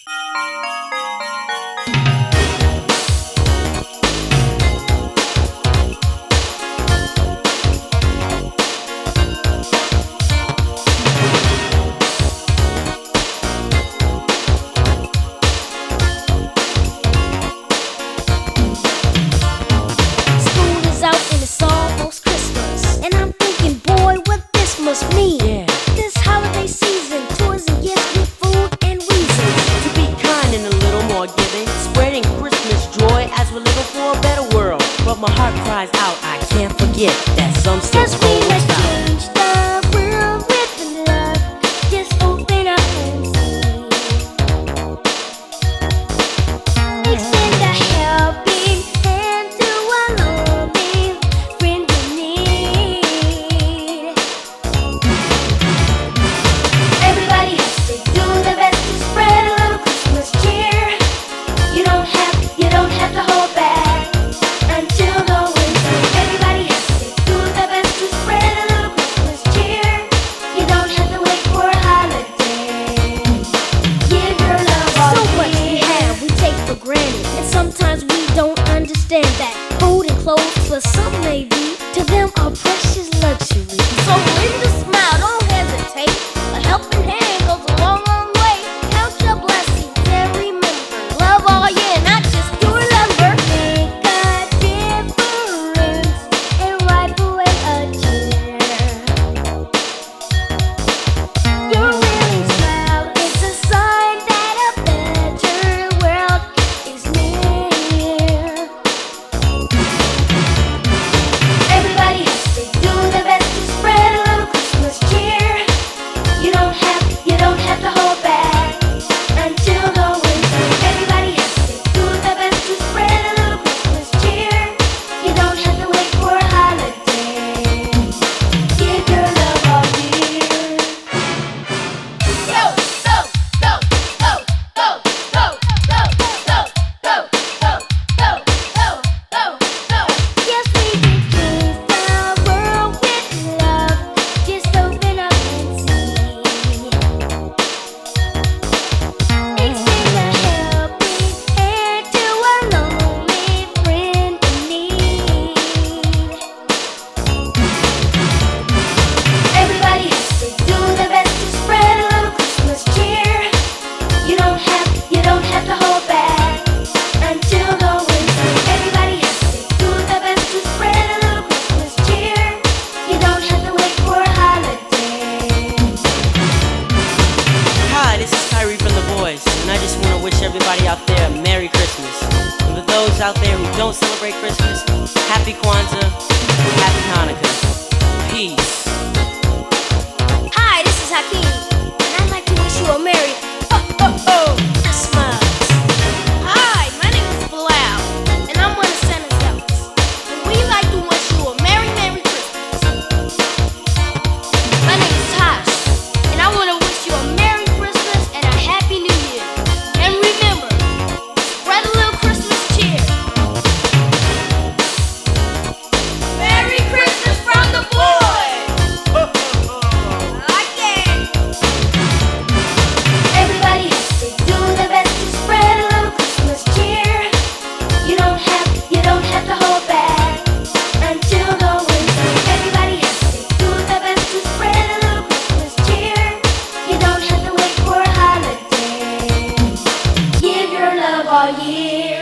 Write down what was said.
Me. Yeah. This holiday season, toys and gifts with food and reasons to be kind and a little more giving, spreading Christmas joy as we're living for a better world. But my heart cries out, I can't forget that some still hold us out. Change the world with love. Just open up and see. Extend a helping hand to a lonely friend in need. Everybody has to do their best to spread a little Christmas cheer. You don't have to hold back until the winter. Everybody has to do their best to spread a little Christmas cheer. You don't have to wait for a holiday. Give your love all so much we have, we take for granted, and sometimes we don't understand that food and clothes for some may be, to them are precious luxury. So when you smile, don't hesitate. A helping hand goes a long, long way. Count your blessings and remember, love all year, not just your lumber. Make a difference and wipe away a tear. Your willing smile is a sign that a better world is near. Everybody has to do their best to spread a little Christmas cheer. You don't have to hold back until the winter. Everybody has to do their best to spread a little Christmas cheer. You don't have to wait for a holiday. Give your love all year. Go, go, go, go, go, go, go, go, go, go, go, go, go, go. Yes, we can change the world with love. Just open up and see. Extend a helping hand to a lonely friend in need. Everybody has to do their best to spread a little Christmas cheer. You don't have to hold back until the winter. Everybody has to do their best to spread a little Christmas cheer. You don't have to wait for a holiday. Hi, this is Kyrie from The Boys, and I just want to wish everybody out there a Merry Christmas. And for those out there who don't celebrate Christmas, Happy Kwanzaa, Happy Hanukkah. Peace. Hi, this is Hakeem, and I'd like to wish you a Merry Christmas. Hi, my name is Bilal, and I'm one of Santa's elves, and we'd like to wish you a Merry Christmas. My name is Tosh, and I want to wish you a Merry Christmas and a Happy New Year. And remember, spread a little Christmas cheer. Merry Christmas from the boys. Again. Everybody has to do their best to spread a little Christmas cheer. You don't have to hold back until the winter. Everybody has to do their best to spread a little Christmas cheer. You don't have to wait for a holiday. Give your love all year.